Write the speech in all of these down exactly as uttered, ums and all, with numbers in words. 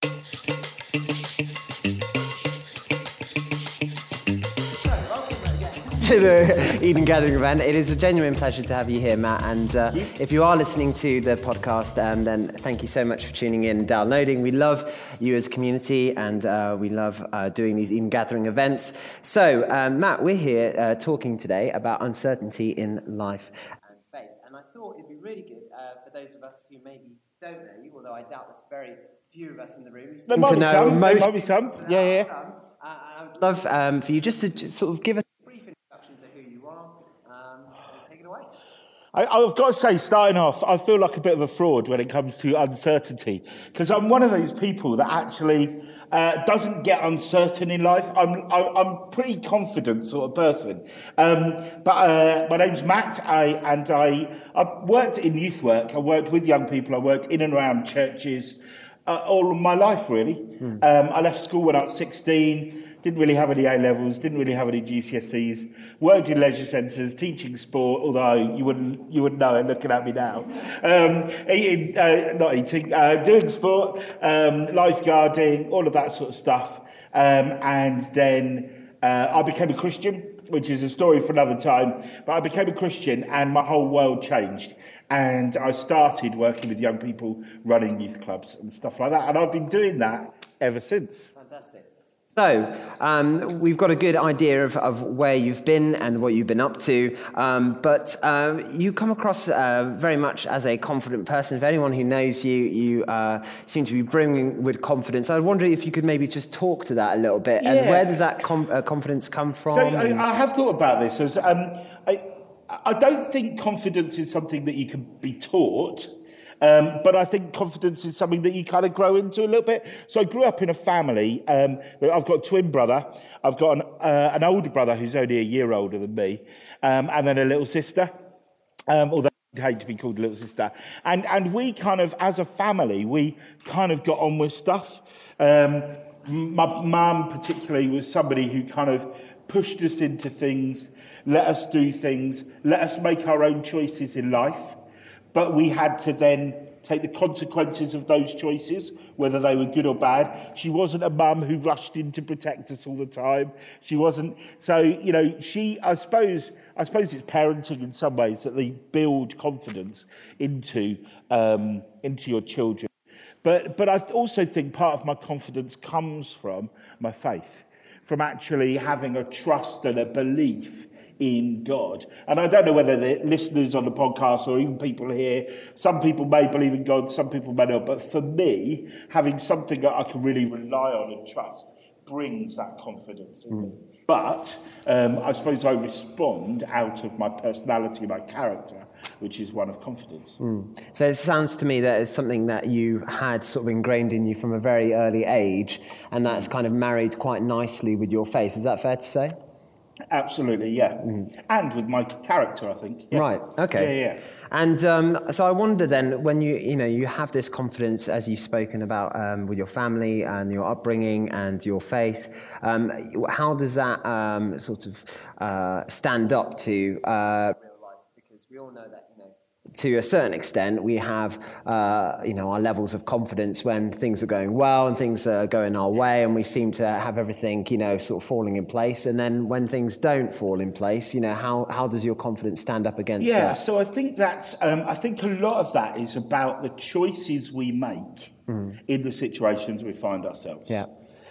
To the Eden Gathering event. It is a genuine pleasure to have you here, Matt. And uh, you. If you are listening to the podcast, um, then thank you so much for tuning in and downloading. We love you as a community, and uh, we love uh, doing these Eden Gathering events. So, um, Matt, we're here uh, talking today about uncertainty in life and faith. And I thought it'd be really good uh, for those of us who maybe don't know you, although I doubt there's very few of us in the room. There might be some. There might be some. Yeah, yeah. Some. Uh, I would love um, for you just to just sort of give us a brief introduction to who you are. Um, so take it away. I, I've got to say, starting off, I feel like a bit of a fraud when it comes to uncertainty, because I'm one of those people that actually uh, doesn't get uncertain in life. I'm I, I'm a pretty confident sort of person. Um, but uh, my name's Matt, I, and I I've worked in youth work. I worked with young people. I worked in and around churches uh, all of my life, really. Mm. Um, I left school when I was sixteen. Didn't really have any A-levels, didn't really have any G C S Es, worked in leisure centres, teaching sport, although you wouldn't you wouldn't know it looking at me now. Um, eating, uh, not eating, uh, doing sport, um, lifeguarding, all of that sort of stuff. Um, and then uh, I became a Christian, which is a story for another time. But I became a Christian and my whole world changed. And I started working with young people, running youth clubs and stuff like that. And I've been doing that ever since. Fantastic. So, um, we've got a good idea of, of where you've been and what you've been up to, um, but uh, you come across uh, very much as a confident person. For anyone who knows you, you uh, seem to be brimming with confidence. I wonder if you could maybe just talk to that a little bit, yeah. And where does that com- uh, confidence come from? So, I, I have thought about this. As, um, I, I don't think confidence is something that you can be taught. Um, but I think confidence is something that you kind of grow into a little bit. So I grew up in a family. Um, I've got a twin brother. I've got an, uh, an older brother who's only a year older than me, um, and then a little sister, um, although I hate to be called a little sister. And and we kind of, as a family, we kind of got on with stuff. Um, my mum particularly was somebody who kind of pushed us into things, let us do things, let us make our own choices in life. But we had to then take the consequences of those choices, whether they were good or bad. She wasn't a mum who rushed in to protect us all the time. She wasn't. So, you know, she, I suppose, I suppose it's parenting in some ways that they build confidence into um, into your children. But but I also think part of my confidence comes from my faith, from actually having a trust and a belief in God. And I don't know whether the listeners on the podcast or even people here, some people may believe in God, some people may not, but for me, having something that I can really rely on and trust brings that confidence in mm. me. But um, I suppose I respond out of my personality, my character, which is one of confidence. Mm. So it sounds to me that it's something that you had sort of ingrained in you from a very early age, and that's kind of married quite nicely with your faith. Is that fair to say? Absolutely, yeah. Mm. And with my character, I think. Yeah. Right, okay. Yeah, yeah. And um, so I wonder then, when you, you know, you have this confidence, as you've spoken about, um, with your family and your upbringing and your faith, um, how does that um, sort of uh, stand up to uh, real life? Because we all know that, you know, to a certain extent, we have, uh, you know, our levels of confidence when things are going well and things are going our way, and we seem to have everything, you know, sort of falling in place. And then when things don't fall in place, you know, how how does your confidence stand up against yeah, that? Yeah, so I think that's, um, I think a lot of that is about the choices we make mm. in the situations we find ourselves. Yeah.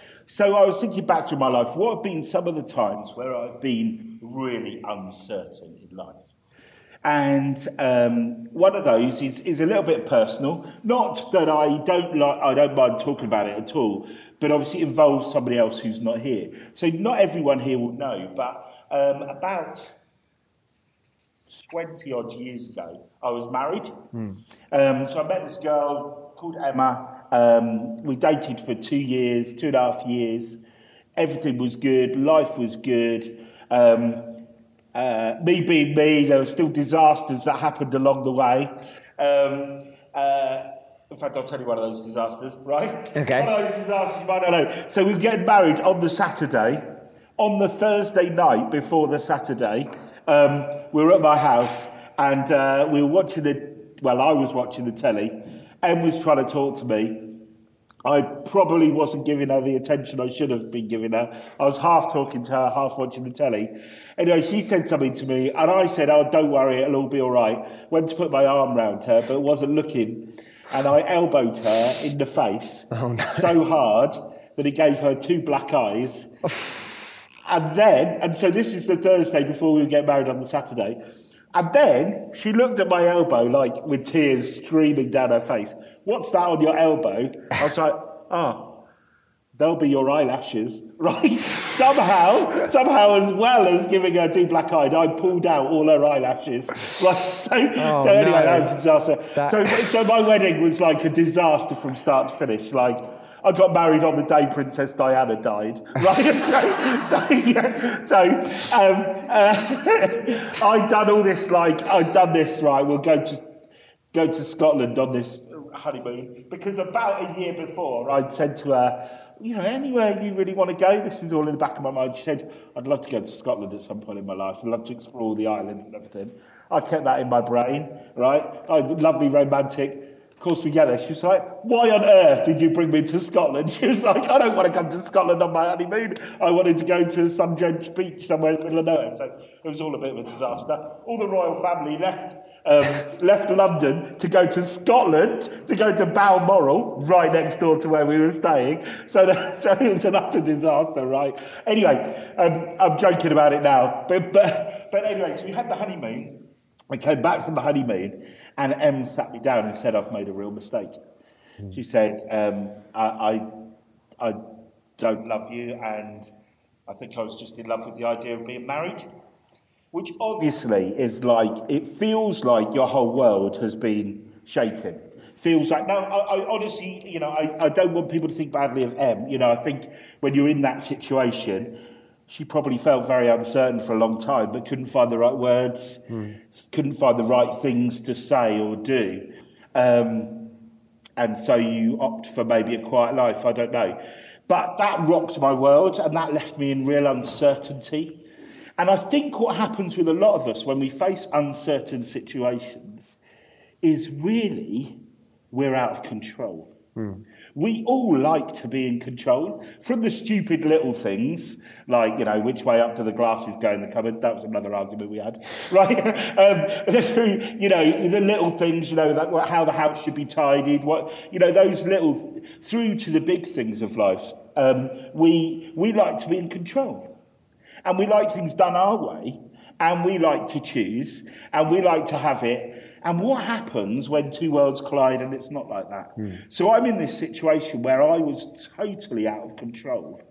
So I was thinking back through my life, what have been some of the times where I've been really uncertain in life? And um, one of those is, is a little bit personal. Not that I don't like, I don't mind talking about it at all, but obviously it involves somebody else who's not here. So not everyone here will know, but um, about twenty odd years ago, I was married. Mm. Um, so I met this girl called Emma. Um, we dated for two years, two and a half years. Everything was good. Life was good. Um, Uh, me being me, there were still disasters that happened along the way. Um, uh, in fact, I'll tell you one of those disasters, right? Okay. One of those disasters you might not know. So we were getting married on the Saturday. On the Thursday night before the Saturday, um, we were at my house and uh, we were watching the, well, I was watching the telly. Em was trying to talk to me. I probably wasn't giving her the attention I should have been giving her. I was half talking to her, half watching the telly. Anyway, she said something to me, and I said, oh, don't worry, it'll all be all right. Went to put my arm round her, but wasn't looking. And I elbowed her in the face oh, no. so hard that it gave her two black eyes. And then, and so this is the Thursday before we get married on the Saturday. And then she looked at my elbow, like with tears streaming down her face. What's that on your elbow? I was like, oh, they'll be your eyelashes, right? somehow, somehow, as well as giving her two black eyed, I pulled out all her eyelashes. Right? So, oh, so anyway, no. that was a disaster. That... So, so my wedding was like a disaster from start to finish. Like, I got married on the day Princess Diana died, right? so, so, yeah, so um, uh, I'd done all this, like, I'd done this, right, we'll go to go to Scotland on this honeymoon, because about a year before, I'd said to her, you know, anywhere you really want to go, this is all in the back of my mind. She said, I'd love to go to Scotland at some point in my life. I'd love to explore all the islands and everything. I kept that in my brain, right? I lovely, romantic. Of course, we get there. She was like, why on earth did you bring me to Scotland? She was like, I don't want to come to Scotland on my honeymoon. I wanted to go to some drenched beach somewhere in the middle of nowhere. So it was all a bit of a disaster. All the royal family left um, left London to go to Scotland, to go to Balmoral, right next door to where we were staying. So, that, so it was an utter disaster, right? Anyway, um, I'm joking about it now. But, but, but anyway, so we had the honeymoon. I came back from the honeymoon, and Em sat me down and said, I've made a real mistake. Mm. She said, um, I, I, I don't love you, and I think I was just in love with the idea of being married, which obviously is like, it feels like your whole world has been shaken. Feels like, no, I, I honestly, you know, I, I don't want people to think badly of Em. You know, I think when you're in that situation, she probably felt very uncertain for a long time, but couldn't find the right words, mm. couldn't find the right things to say or do. Um, and so you opt for maybe a quiet life, I don't know. But that rocked my world, and that left me in real uncertainty. And I think what happens with a lot of us when we face uncertain situations is really we're out of control. Mm. We all like to be in control, from the stupid little things, like, you know, which way up do the glasses go in the cupboard? That was another argument we had, right? um, through, you know, the little things, you know, that, how the house should be tidied, what, you know, those little, through to the big things of life. Um, we we like to be in control, and we like things done our way, and we like to choose, and we like to have it. And what happens when two worlds collide and it's not like that? Mm. So I'm in this situation where I was totally out of control.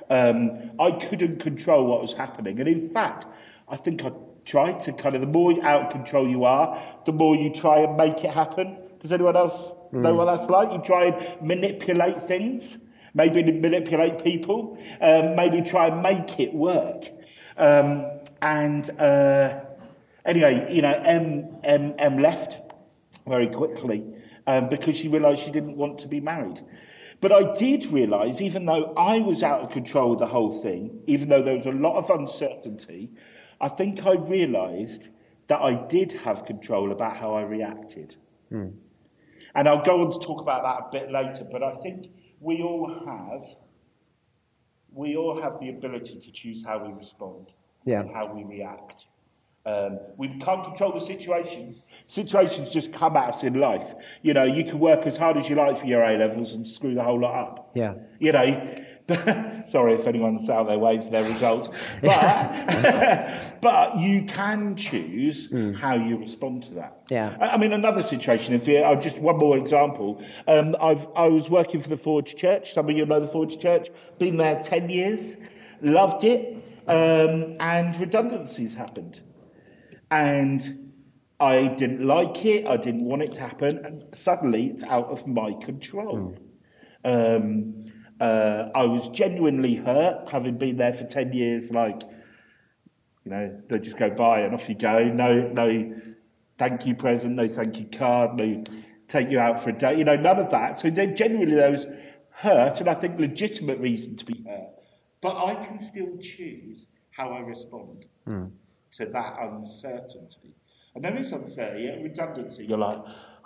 Um, I couldn't control what was happening. And in fact, I think I tried to kind of, the more out of control you are, the more you try and make it happen. Does anyone else mm. know what that's like? You try and manipulate things, maybe manipulate people, um, maybe try and make it work. Um, and... Uh, Anyway, you know, Em, Em, Em left very quickly um, because she realised she didn't want to be married. But I did realise, even though I was out of control of the whole thing, even though there was a lot of uncertainty, I think I realised that I did have control about how I reacted. Mm. And I'll go on to talk about that a bit later, but I think we all have, we all have the ability to choose how we respond yeah. and how we react. Um, we can't control the situations. Situations just come at us in life. You know, you can work as hard as you like for your A-levels and screw the whole lot up. Yeah. You know, sorry if anyone's out there waiting for their results. But, but you can choose mm. how you respond to that. Yeah. I, I mean, another situation, if you, uh, just one more example. Um, I've, I was working for the Forge Church. Some of you know the Forge Church. Been there ten years. Loved it. Um, and redundancies happened. And I didn't like it, I didn't want it to happen, and suddenly it's out of my control. Mm. Um, uh, I was genuinely hurt, having been there for ten years, like, you know, they just go by and off you go, no no thank you present, no thank you card, no take you out for a day, you know, none of that. So genuinely there was hurt, and I think legitimate reason to be hurt. But I can still choose how I respond. Mm. to that uncertainty. And there is uncertainty, redundancy. You're like,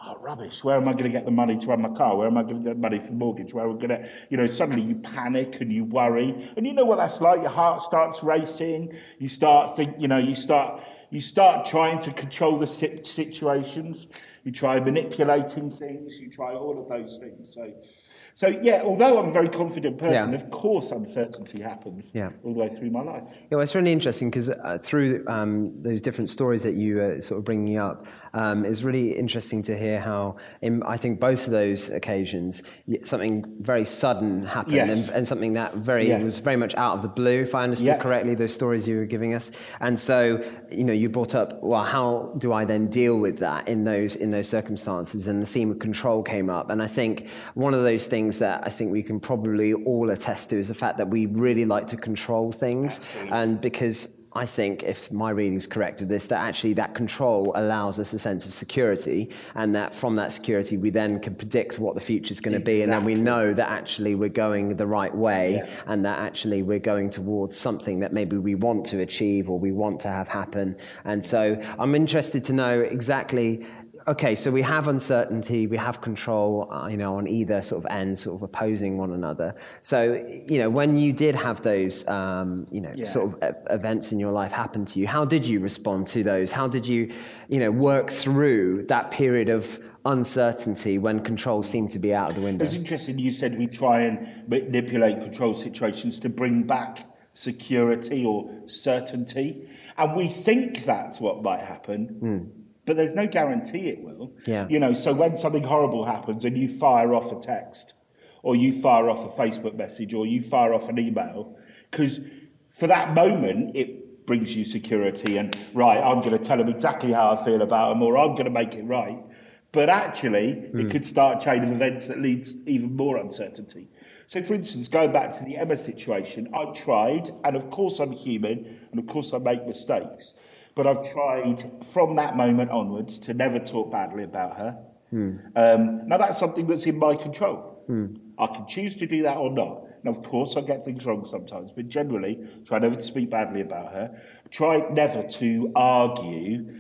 oh, rubbish, where am I going to get the money to run my car? Where am I going to get the money for the mortgage? Where am I going to, you know, suddenly you panic and you worry. And you know what that's like? Your heart starts racing. You start think, you know, you start, you start trying to control the situations. You try manipulating things. You try all of those things. So, so yeah, although I'm a very confident person, yeah. of course uncertainty happens yeah. all the way through my life. Yeah, well, it's really interesting because uh, through um, those different stories that you are sort of bringing up, um, it's really interesting to hear how, in, I think, both of those occasions, something very sudden happened yes. and, and something that very yes. was very much out of the blue, if I understood yeah. correctly, those stories you were giving us. And so, you know, you brought up, well, how do I then deal with that in those in those circumstances? And the theme of control came up. And I think one of those things that I think we can probably all attest to is the fact that we really like to control things. Absolutely. And because I think, if my reading is correct of this, that actually that control allows us a sense of security, and that from that security we then can predict what the future is going to exactly. be, and then we know that actually we're going the right way, yeah. and that actually we're going towards something that maybe we want to achieve or we want to have happen. And so I'm interested to know exactly, okay, so we have uncertainty, we have control, uh, you know, on either sort of end, sort of opposing one another. So, you know, when you did have those, um, you know, yeah. sort of events in your life happen to you, how did you respond to those? How did you, you know, work through that period of uncertainty when control seemed to be out of the window? It's interesting you said we try and manipulate control situations to bring back security or certainty, and we think that's what might happen. Mm. But there's no guarantee it will. Yeah. You know, so when something horrible happens and you fire off a text or you fire off a Facebook message or you fire off an email, because for that moment it brings you security and, right, I'm going to tell them exactly how I feel about them, or I'm going to make it right. But actually, mm. it could start a chain of events that leads even more uncertainty. So, for instance, going back to the Emma situation, I tried, and of course I'm human, and of course I make mistakes, but I've tried from that moment onwards to never talk badly about her. Mm. Um, now, that's something that's in my control. Mm. I can choose to do that or not. And of course, I get things wrong sometimes, but generally, try never to speak badly about her. Try never to argue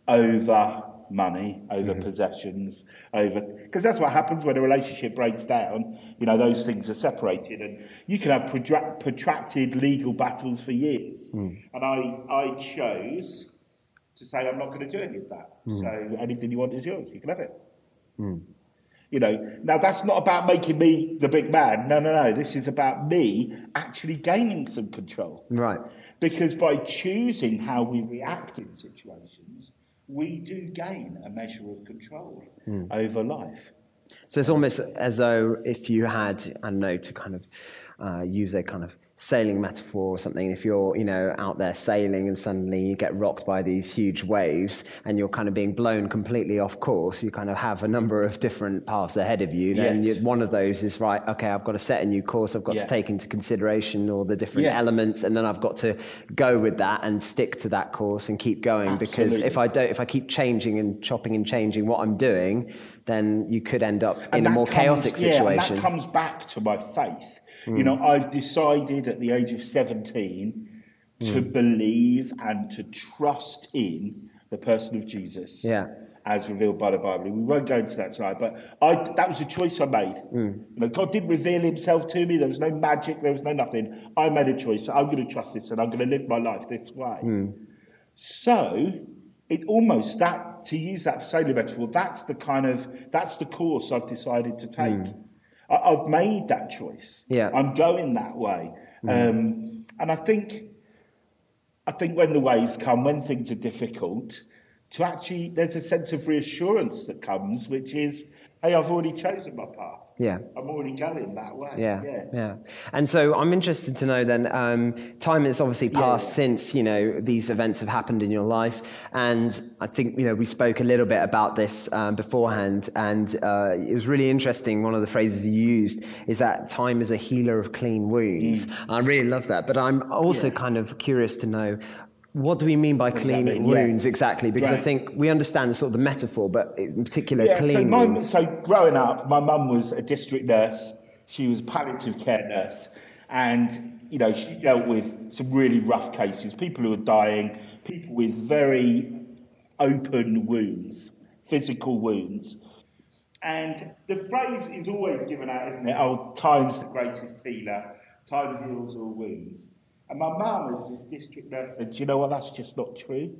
over money, over mm-hmm. possessions, over... Because that's what happens when a relationship breaks down. You know, those things are separated, and you can have protra- protracted legal battles for years. Mm. And I, I chose to say, I'm not going to do any of that. Mm. So anything you want is yours. You can have it. Mm. You know, now that's not about making me the big man. No, no, no. This is about me actually gaining some control. Right. Because by choosing how we react in situations, we do gain a measure of control mm. over life. So it's almost as though if you had, I don't know, to kind of uh, use a kind of sailing metaphor or something, if you're, you know, out there sailing and suddenly you get rocked by these huge waves and you're kind of being blown completely off course, you kind of have a number of different paths ahead of you. Then yes. you, one of those is, right, okay, I've got to set a new course, I've got yeah. to take into consideration all the different yeah. elements, and then I've got to go with that and stick to that course and keep going. Absolutely. Because if I don't, if I keep changing and chopping and changing what I'm doing, then you could end up and in a more comes, chaotic situation. Yeah, and that comes back to my faith. Mm. You know, I've decided at the age of seventeen to mm. believe and to trust in the person of Jesus yeah. as revealed by the Bible. We won't go into that tonight, but I, that was a choice I made. Mm. You know, God didn't reveal himself to me. There was no magic. There was no nothing. I made a choice. I'm going to trust this, and I'm going to live my life this way. Mm. So it almost, that, to use that sailing metaphor, that's the kind of, that's the course I've decided to take. Mm. I, I've made that choice. Yeah. I'm going that way. Mm. Um, and I think, I think when the waves come, when things are difficult, to actually, there's a sense of reassurance that comes, which is, hey, I've already chosen my path. Yeah. I'm already going that way. Yeah, yeah. yeah. And so I'm interested to know then, um, time has obviously passed yeah, yeah. since, you know, these events have happened in your life. And I think, you know, we spoke a little bit about this um, beforehand. And uh, it was really interesting. One of the phrases you used is that time is a healer of clean wounds. Mm. I really love that. But I'm also yeah. kind of curious to know, what do we mean by clean exactly, wounds yeah. exactly? Because right. I think we understand sort of the metaphor, but in particular, yeah, clean so my, wounds. So growing up, my mum was a district nurse. She was a palliative care nurse. And, you know, she dealt with some really rough cases, people who were dying, people with very open wounds, physical wounds. And the phrase is always given out, isn't it? Oh, time's the greatest healer. Time heals all wounds. And my mum, as this district nurse, said, do you know what, that's just not true.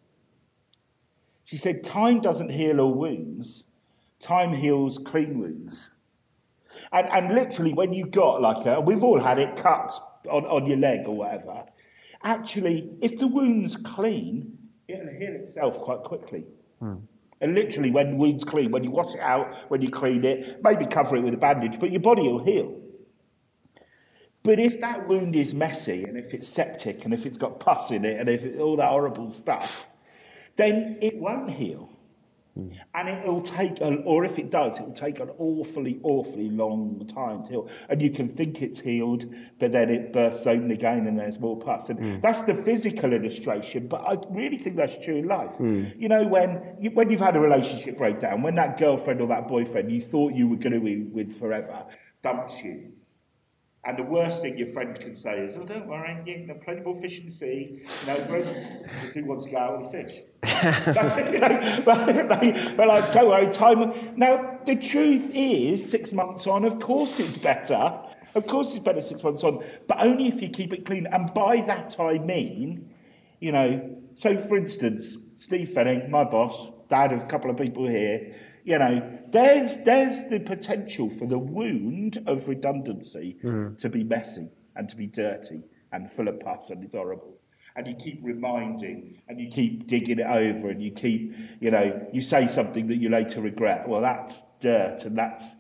She said, time doesn't heal all wounds. Time heals clean wounds. And, and literally, when you got like a, we've all had it, cuts on, on your leg or whatever, actually, if the wound's clean, it'll heal itself quite quickly. Hmm. And literally, when the wound's clean, when you wash it out, when you clean it, maybe cover it with a bandage, but your body will heal. But if that wound is messy, and if it's septic, and if it's got pus in it, and if it's all that horrible stuff, then it won't heal. Mm. And it'll take, a, or if it does, it'll take an awfully, awfully long time to heal. And you can think it's healed, but then it bursts open again and there's more pus. And mm. that's the physical illustration, but I really think that's true in life. Mm. You know, when, you, when you've had a relationship breakdown, when that girlfriend or that boyfriend you thought you were going to be with forever dumps you, and the worst thing your friend can say is, oh, don't worry, you can have plenty more fish in the sea. You know, who wants to go out with fish? you know, but, but like, don't worry, time... Now, the truth is, six months on, of course it's better. Of course it's better six months on, but only if you keep it clean. And by that I mean, you know, so for instance, Steve Fenning, my boss, dad of a couple of people here, you know, there's there's the potential for the wound of redundancy mm. to be messy and to be dirty and full of pus and it's horrible. And you keep reminding and you keep digging it over and you keep, you know, you say something that you later regret. Well, that's dirt and that's...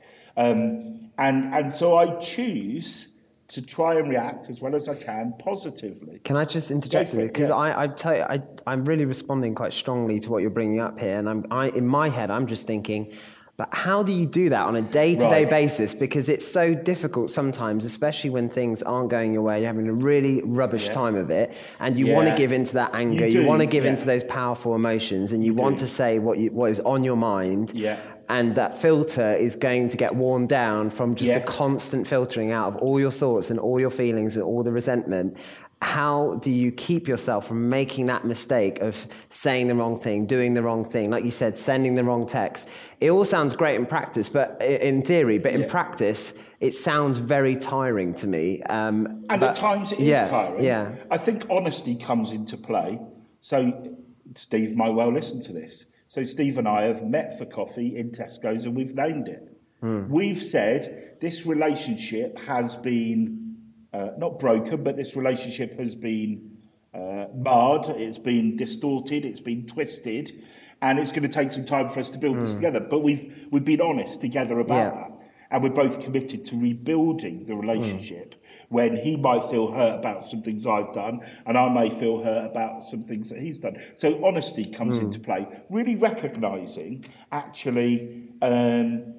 Um, and, and so I choose to try and react as well as I can positively. Can I just interject with it? Because yeah. I, I tell you, I, I'm really responding quite strongly to what you're bringing up here. And I'm, I, in my head, I'm just thinking, but how do you do that on a day-to-day right. basis? Because it's so difficult sometimes, especially when things aren't going your way. You're having a really rubbish yeah. time of it. And you yeah. want to give into that anger. You, you want to give yeah. into those powerful emotions. And you, you want do. to say what you, what is on your mind. Yeah. And that filter is going to get worn down from just yes. the constant filtering out of all your thoughts and all your feelings and all the resentment. How do you keep yourself from making that mistake of saying the wrong thing, doing the wrong thing, like you said, sending the wrong text? It all sounds great in practice, but in theory, but in yeah. practice, it sounds very tiring to me. Um, and but, at times it is yeah, tiring. Yeah. I think honesty comes into play. So Steve might well listen to this. So Steve and I have met for coffee in Tesco's and we've named it. Mm. We've said this relationship has been, uh, not broken, but this relationship has been uh, marred, it's been distorted, it's been twisted, and it's going to take some time for us to build mm. this together. But we've we've been honest together about yeah. that. And we're both committed to rebuilding the relationship. Mm. When he might feel hurt about some things I've done, and I may feel hurt about some things that he's done. So honesty comes mm. into play. Really recognising, actually, um,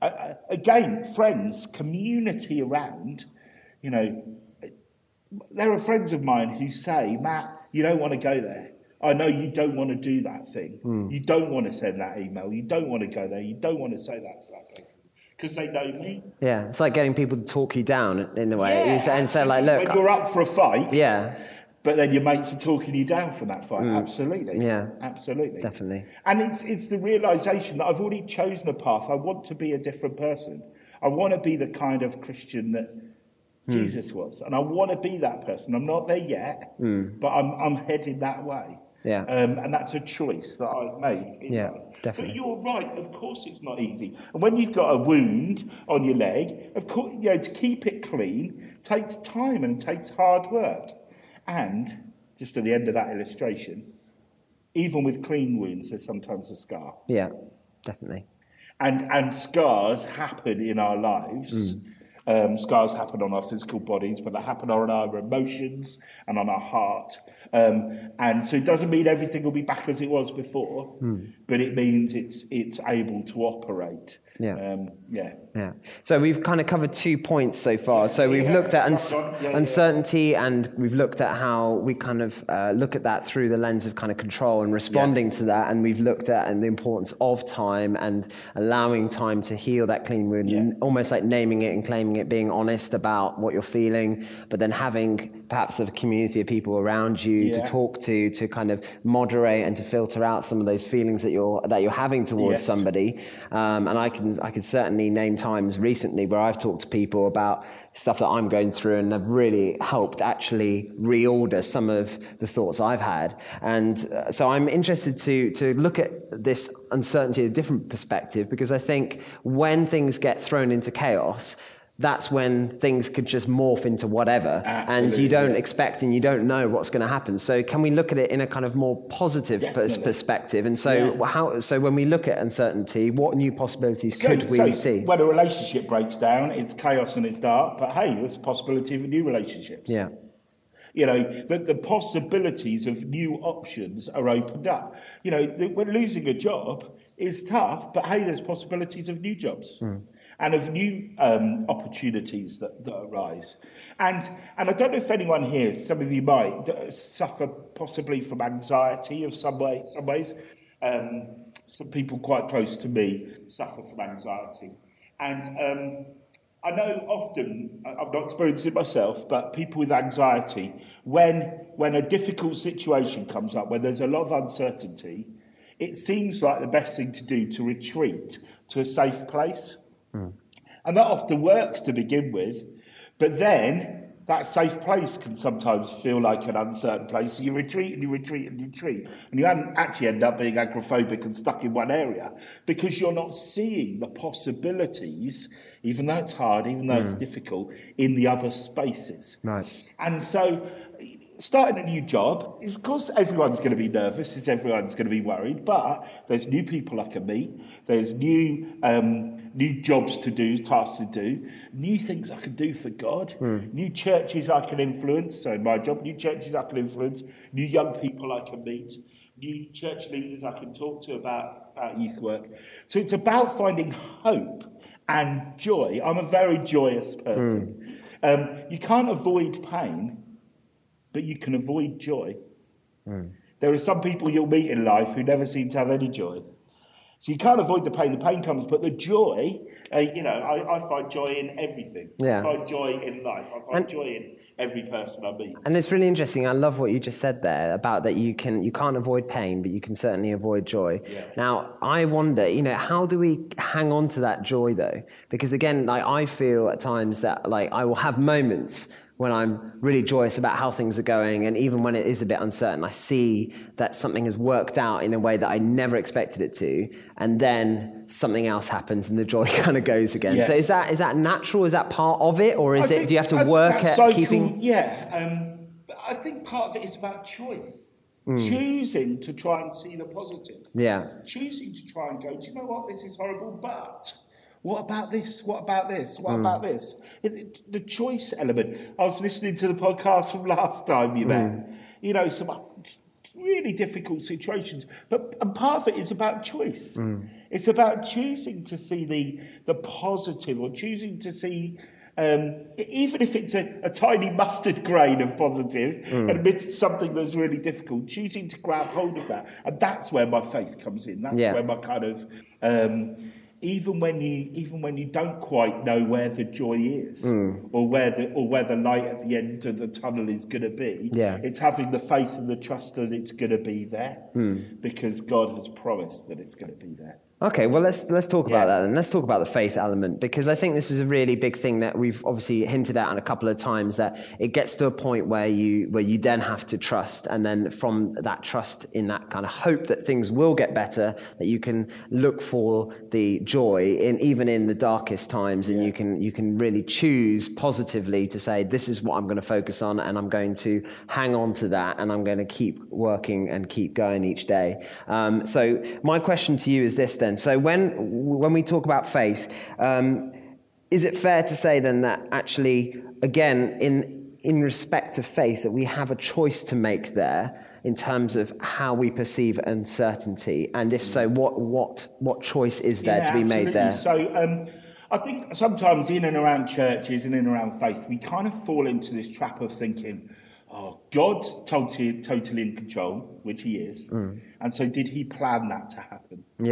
again, friends, community around, you know, there are friends of mine who say, Matt, you don't want to go there. I know you don't want to do that thing. Mm. You don't want to send that email. You don't want to go there. You don't want to say that to that person. Because they know me. Yeah, it's like getting people to talk you down in a way. Yeah, and say, like, look... When you're up for a fight, yeah, but then your mates are talking you down from that fight. Mm. Absolutely. Yeah. Absolutely. Definitely. And it's it's the realisation that I've already chosen a path. I want to be a different person. I want to be the kind of Christian that mm. Jesus was. And I want to be that person. I'm not there yet, mm. but I'm I'm heading that way. Yeah. Um, and that's a choice that I've made. Yeah, life. definitely. But you're right, of course it's not easy. And when you've got a wound on your leg, of course, you know, to keep it clean takes time and takes hard work. And, just at the end of that illustration, even with clean wounds, there's sometimes a scar. Yeah, definitely. And and scars happen in our lives. Mm. Um, scars happen on our physical bodies, but they happen on our emotions and on our heart. Um, and so it doesn't mean everything will be back as it was before, mm. but it means it's it's able to operate. Yeah. Um, yeah. Yeah. So we've kind of covered two points so far. So we've yeah, looked at uns- yeah, uncertainty yeah. and we've looked at how we kind of uh, look at that through the lens of kind of control and responding yeah. to that. And we've looked at and the importance of time and allowing time to heal that clean wound, yeah. almost like naming it and claiming looking at being honest about what you're feeling, but then having perhaps a community of people around you Yeah. to talk to, to kind of moderate and to filter out some of those feelings that you're that you're having towards Yes. somebody. Um, and I can I can certainly name times recently where I've talked to people about stuff that I'm going through, and have really helped actually reorder some of the thoughts I've had. And uh, so I'm interested to to look at this uncertainty in a different perspective, because I think when things get thrown into chaos, that's when things could just morph into whatever. Absolutely, and you don't yeah. expect and you don't know what's going to happen. So can we look at it in a kind of more positive pers- Definitely. perspective? And so Yeah. how so when we look at uncertainty, what new possibilities So- could we so see? When a relationship breaks down, it's chaos and it's dark, but hey, there's a possibility of new relationships. Yeah. You know, the, the possibilities of new options are opened up. You know, the, when losing a job is tough, but hey, there's possibilities of new jobs Mm. and of new um, opportunities that, that arise. And and I don't know if anyone here, some of you might, that suffer possibly from anxiety of some way, some ways. Um, some people quite close to me suffer from anxiety. And um, I know often, I- I've not experienced it myself, but people with anxiety, when when a difficult situation comes up, when there's a lot of uncertainty, it seems like the best thing to do to retreat to a safe place. Mm. And that often works to begin with, but then that safe place can sometimes feel like an uncertain place. So you retreat and you retreat and you retreat, and you actually end up being agoraphobic and stuck in one area because you're not seeing the possibilities, even though it's hard, even though mm. it's difficult, in the other spaces. Right. And so starting a new job is, of course, everyone's going to be nervous, is everyone's going to be worried, but there's new people I can meet, there's new um, new jobs to do, tasks to do, new things I can do for God, mm. new churches I can influence, so in my job, new churches I can influence, new young people I can meet, new church leaders I can talk to about, about youth work. So it's about finding hope and joy. I'm a very joyous person. Mm. Um, you can't avoid pain, but you can avoid joy. Mm. There are some people you'll meet in life who never seem to have any joy. So you can't avoid the pain. The pain comes, but the joy, uh, you know, I, I find joy in everything. Yeah. I find joy in life. I find and, joy in every person I meet. And it's really interesting. I love what you just said there about that you can you can't avoid pain, but you can certainly avoid joy. Yeah. Now, I wonder, you know, how do we hang on to that joy though? Because again, like I feel at times that like I will have moments when I'm really joyous about how things are going, and even when it is a bit uncertain, I see that something has worked out in a way that I never expected it to, and then something else happens and the joy kind of goes again. Yes. So is that is that natural? Is that part of it, or is I it? think, Do you have to I work think at cycle, keeping? Yeah, um, but I think part of it is about choice. Mm. Choosing to try and see the positive. Yeah. Choosing to try and go, do you know what? This is horrible, but what about this? What about this? What mm. about this? It, it, the choice element. I was listening to the podcast from last time you met. Mm. You know, some really difficult situations. But and part of it is about choice. Mm. It's about choosing to see the the positive, or choosing to see, um, even if it's a, a tiny mustard grain of positive, mm. amidst something that's really difficult, choosing to grab hold of that. And that's where my faith comes in. That's yeah. where my kind of... Um, Even when you, even when you don't quite know where the joy is, mm. or where the, or where the light at the end of the tunnel is going to be, yeah. it's having the faith and the trust that it's going to be there, mm. because God has promised that it's going to be there. Okay, well, let's let's talk yeah. about that then. Let's talk about the faith element, because I think this is a really big thing that we've obviously hinted at on a couple of times, that it gets to a point where you where you then have to trust, and then from that trust in that kind of hope that things will get better, that you can look for the joy in even in the darkest times, and yeah. you can you can really choose positively to say, this is what I'm going to focus on, and I'm going to hang on to that, and I'm going to keep working and keep going each day. Um, so my question to you is this then. So when when we talk about faith, um, is it fair to say then that actually, again, in in respect of faith, that we have a choice to make there in terms of how we perceive uncertainty? And if so, what what what choice is there yeah, to be absolutely. made there? So um, I think sometimes in and around churches and in and around faith, we kind of fall into this trap of thinking, oh, God's totally, totally in control, which he is. Mm. And so did he plan that to happen? Yeah.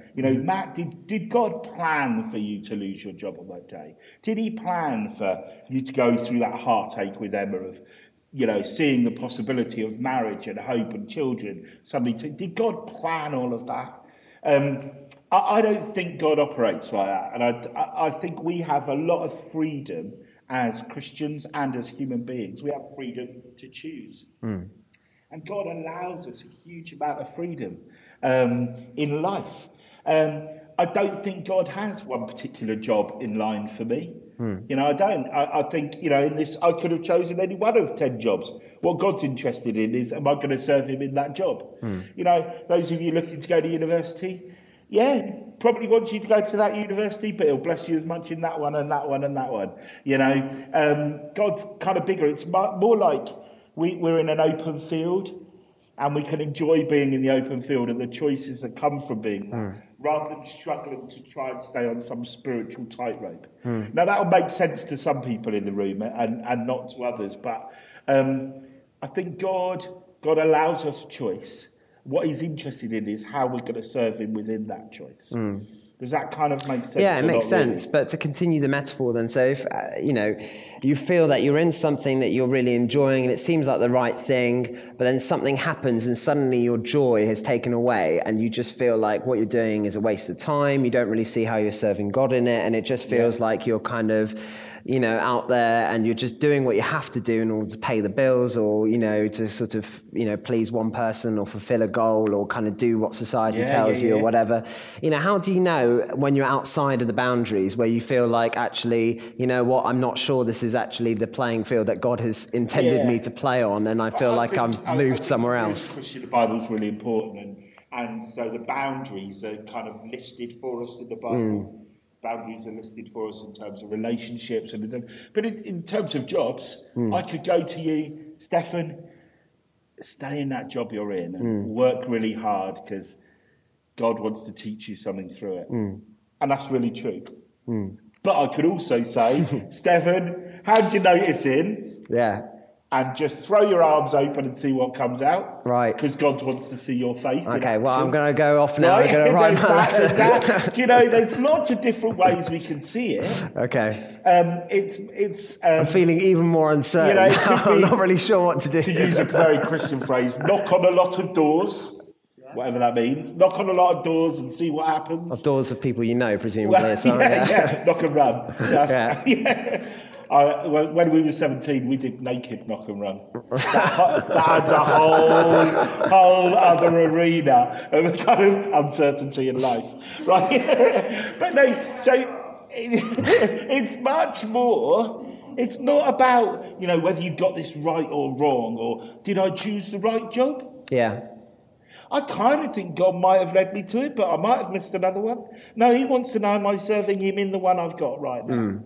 You know, Matt, did, did God plan for you to lose your job on that day? Did he plan for you to go through that heartache with Emma of, you know, seeing the possibility of marriage and hope and children? Somebody, t- did God plan all of that? Um, I, I don't think God operates like that. And I, I think we have a lot of freedom as Christians and as human beings. We have freedom to choose. Mm. And God allows us a huge amount of freedom um, in life. Um, I don't think God has one particular job in line for me. Mm. You know, I don't. I, I think, you know, in this, I could have chosen any one of ten jobs. What God's interested in is, am I going to serve him in that job? Mm. You know, those of you looking to go to university, yeah, probably wants you to go to that university, but he'll bless you as much in that one and that one and that one. You know, um, God's kind of bigger. It's more like we, we're in an open field and we can enjoy being in the open field and the choices that come from being there, mm. rather than struggling to try and stay on some spiritual tightrope. Mm. Now, that'll make sense to some people in the room and, and not to others, but um, I think God, God allows us choice. What he's interested in is how we're going to serve him within that choice. Mm. Does that kind of make sense? Yeah, it makes sense. Really? But to continue the metaphor then, so if, uh, you know, you feel that you're in something that you're really enjoying and it seems like the right thing, but then something happens and suddenly your joy has taken away and you just feel like what you're doing is a waste of time. You don't really see how you're serving God in it. And it just feels yeah. like you're kind of, you know, out there and you're just doing what you have to do in order to pay the bills or, you know, to sort of, you know, please one person or fulfill a goal or kind of do what society yeah, tells yeah, you yeah. or whatever. You know, how do you know when you're outside of the boundaries where you feel like actually, you know what, I'm not sure this is actually the playing field that God has intended yeah. me to play on and I feel I like think, I'm I, moved I somewhere else. Christian, the Bible's really important and, and so the boundaries are kind of listed for us in the Bible. Mm. Boundaries are listed for us in terms of relationships, and but in, in terms of jobs, mm. I could go to you, Stefan, stay in that job you're in and mm. work really hard because God wants to teach you something through it. Mm. And that's really true. Mm. But I could also say, Stefan, hand your notice in. Yeah. And just throw your arms open and see what comes out. Right. Because God wants to see your faith. Okay, well, I'm going to go off now. Right? I'm going to write that, that. Do you know, there's lots of different ways we can see it. Okay. Um, it's, it's, um, I'm feeling even more uncertain. You know, I'm not really sure what to do. To use a very Christian phrase, knock on a lot of doors. Whatever that means. Knock on a lot of doors and see what happens. Of doors of people you know, presumably. Well, as well. Yeah, yeah. yeah, knock and run. That's, yeah. yeah. I, when we were seventeen, we did naked knock and run. That, that's a whole, whole other arena of kind of uncertainty in life, right? But no, so it, it's much more. It's not about, you know, whether you got this right or wrong, or did I choose the right job? Yeah. I kind of think God might have led me to it, but I might have missed another one. No, he wants to know, am I serving him in the one I've got right now? Mm.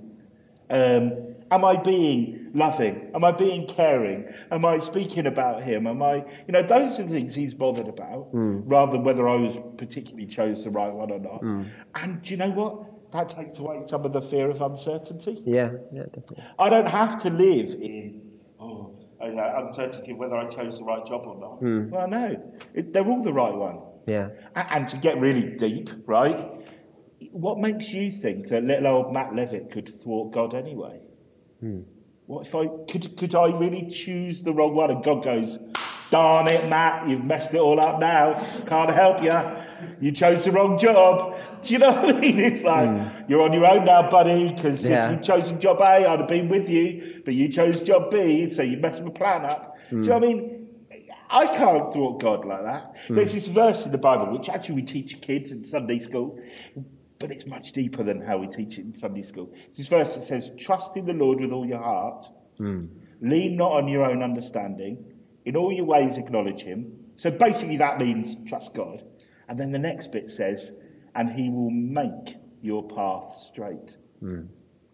Um, am I being loving? Am I being caring? Am I speaking about him? Am I, you know, those are the things he's bothered about, mm. rather than whether I was particularly chose the right one or not. Mm. And do you know what? That takes away some of the fear of uncertainty. Yeah, yeah, definitely. I don't have to live in, oh, you know, uncertainty of whether I chose the right job or not. Mm. Well, no, it, they're all the right one. Yeah. And, and to get really deep, right? What makes you think that little old Matt Levitt could thwart God anyway? Hmm. What if I could? Could I really choose the wrong one? And God goes, "Darn it, Matt! You've messed it all up now. Can't help you. You chose the wrong job." Do you know what I mean? It's like hmm. you're on your own now, buddy. Because yeah. if you'd chosen job A, I'd have been with you. But you chose job B, so you messed my plan up. Hmm. Do you know what I mean? I can't thwart God like that. Hmm. There's this verse in the Bible which actually we teach kids in Sunday school. But it's much deeper than how we teach it in Sunday school. It's this verse that says, trust in the Lord with all your heart. Mm. Lean not on your own understanding. In all your ways acknowledge him. So basically that means trust God. And then the next bit says, and he will make your path straight. Mm.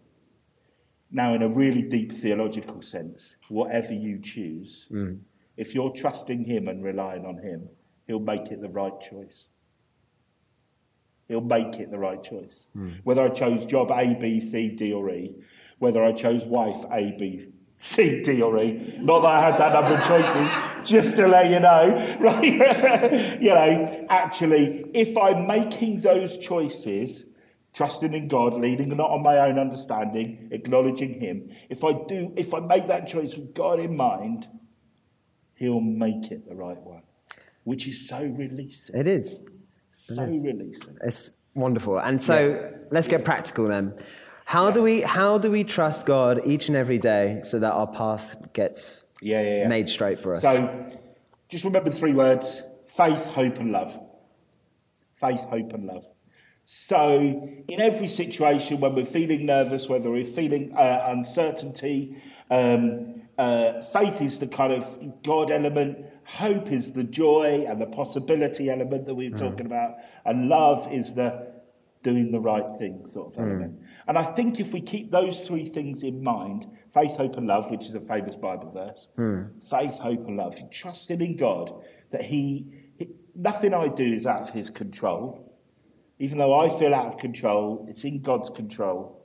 Now, in a really deep theological sense, whatever you choose, mm. if you're trusting him and relying on him, he'll make it the right choice. He'll make it the right choice. Mm. Whether I chose job A, B, C, D, or E, whether I chose wife A, B, C, D or E. Not that I had that number of choices, just to let you know, right? You know, actually, if I'm making those choices, trusting in God, leaning not on my own understanding, acknowledging him, if I do, if I make that choice with God in mind, he'll make it the right one, which is so releasing. It is. So it is. releasing. It's wonderful. And so Yeah. let's get practical then. How Yeah. do we how do we trust God each and every day so that our path gets Yeah, yeah, yeah. made straight for us? So just remember the three words: faith, hope, and love. Faith, hope, and love. So in every situation, when we're feeling nervous, whether we're feeling uh, uncertainty, um, uh, faith is the kind of God element. Hope is the joy and the possibility element that we were talking about. And love is the doing the right thing sort of element. Mm. And I think if we keep those three things in mind, faith, hope, and love, which is a famous Bible verse, mm. faith, hope, and love, trusting in God that he, he, nothing I do is out of his control. Even though I feel out of control, it's in God's control.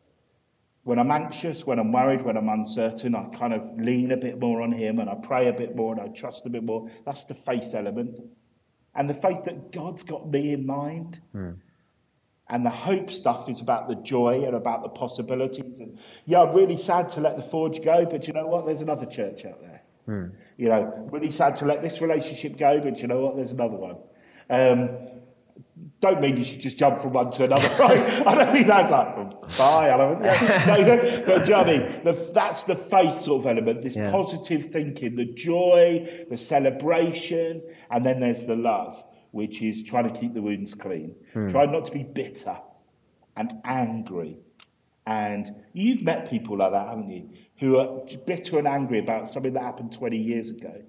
When I'm anxious, when I'm worried, when I'm uncertain, I kind of lean a bit more on him and I pray a bit more and I trust a bit more. That's the faith element. And the faith that God's got me in mind. Mm. And the hope stuff is about the joy and about the possibilities. And yeah, I'm really sad to let the Forge go, but you know what? There's another church out there. Mm. You know, really sad to let this relationship go, but you know what? There's another one. Um, don't mean you should just jump from one to another, right? I don't mean that's like, bye, Alan. Yeah, no, no, but do you know what I mean? The, that's the faith sort of element, this yeah. positive thinking, the joy, the celebration, and then there's the love, which is trying to keep the wounds clean. Hmm. Try not to be bitter and angry. And you've met people like that, haven't you? Who are bitter and angry about something that happened twenty years ago.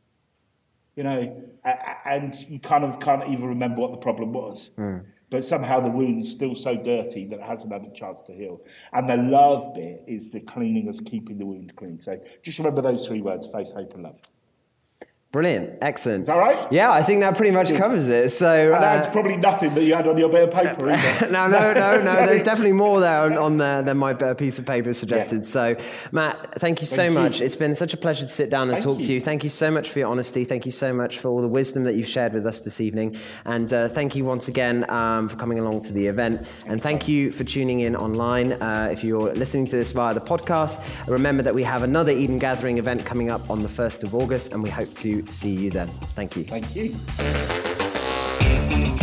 You know, and you kind of can't even remember what the problem was. Hmm. But somehow the wound's still so dirty that it hasn't had a chance to heal. And the love bit is the cleaning of keeping the wound clean. So just remember those three words, faith, hope, and love. Brilliant. Excellent. Is that right? Yeah, I think that pretty much Good. covers it. So and that's uh, probably nothing that you had on your bit of paper, either. no, no, no, no. There's definitely more there on, on there than my piece of paper suggested. Yeah. So, Matt, thank you so thank much. You. It's been such a pleasure to sit down and thank talk you. to you. Thank you so much for your honesty. Thank you so much for all the wisdom that you've shared with us this evening. And uh, thank you once again um, for coming along to the event. And thank you for tuning in online. Uh, if you're listening to this via the podcast, remember that we have another Eden Gathering event coming up on the first of August, and we hope to see you then. Thank you. Thank you.